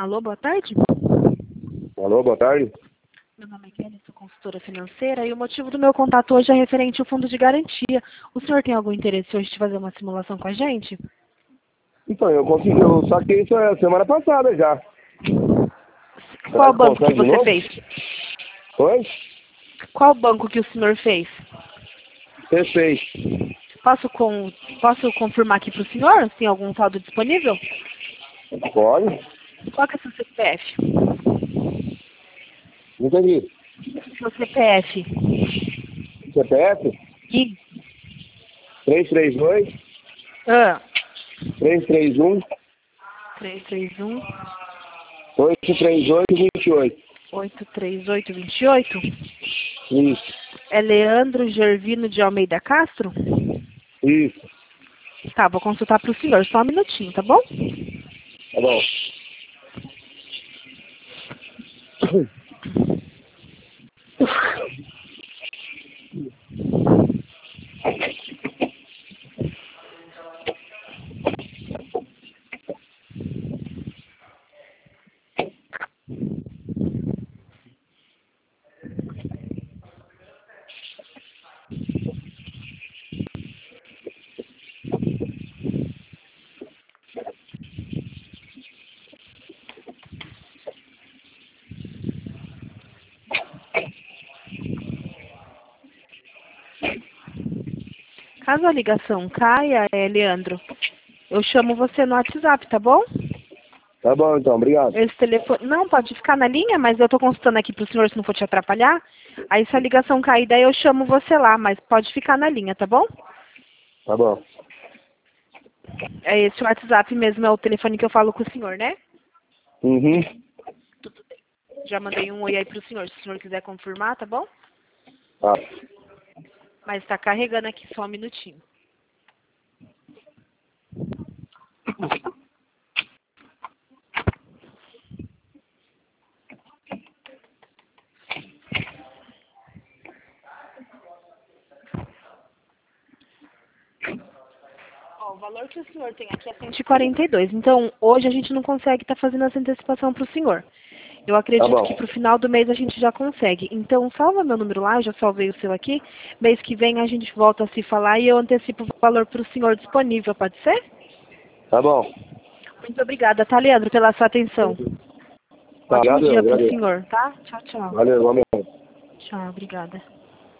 Alô, boa tarde. Alô, boa tarde. Meu nome é Kelly, sou consultora financeira e o motivo do meu contato hoje é referente ao fundo de garantia. O senhor tem algum interesse hoje de fazer uma simulação com a gente? Então, eu saquei isso semana passada já. Qual banco que Consegue de você novo? fez? Oi? Qual banco que o senhor fez? Você fez. Posso confirmar aqui para o senhor? Tem algum saldo disponível? Pode? Qual que é o seu CPF? Não entendi. Seu CPF. CPF? E? 332 Ah, 331 331 838 28. 83828. Isso. É Leandro Gervino de Almeida Castro? Isso. Tá, vou consultar para o senhor. Só um minutinho, tá bom? Tá bom. Caso a ligação caia, Leandro, eu chamo você no WhatsApp, tá bom? Tá bom, então. Obrigado. Esse telefone... Não, pode ficar na linha, mas eu tô consultando aqui pro senhor se não for te atrapalhar. Aí se a ligação cair, daí eu chamo você lá, mas pode ficar na linha, tá bom? Tá bom. É esse o WhatsApp mesmo, é o telefone que eu falo com o senhor, né? Uhum. Já mandei um oi aí pro senhor, se o senhor quiser confirmar, tá bom? Tá. Mas tá carregando aqui, só um minutinho. Ó, o valor que o senhor tem aqui é 142. Então, hoje a gente não consegue estar fazendo essa antecipação para o senhor. Eu Tá acredito bom. que para o final do mês a gente já consegue. Então, salva meu número lá, eu já salvei o seu aqui. Mês que vem a gente volta a se falar e eu antecipo o valor para o senhor disponível, pode ser? Tá bom. Muito obrigada, tá, Leandro, pela sua atenção. Tá, Ótimo obrigado, dia para o agradeço. senhor, tá? Tchau, tchau. Valeu, igualmente. Tchau, obrigada.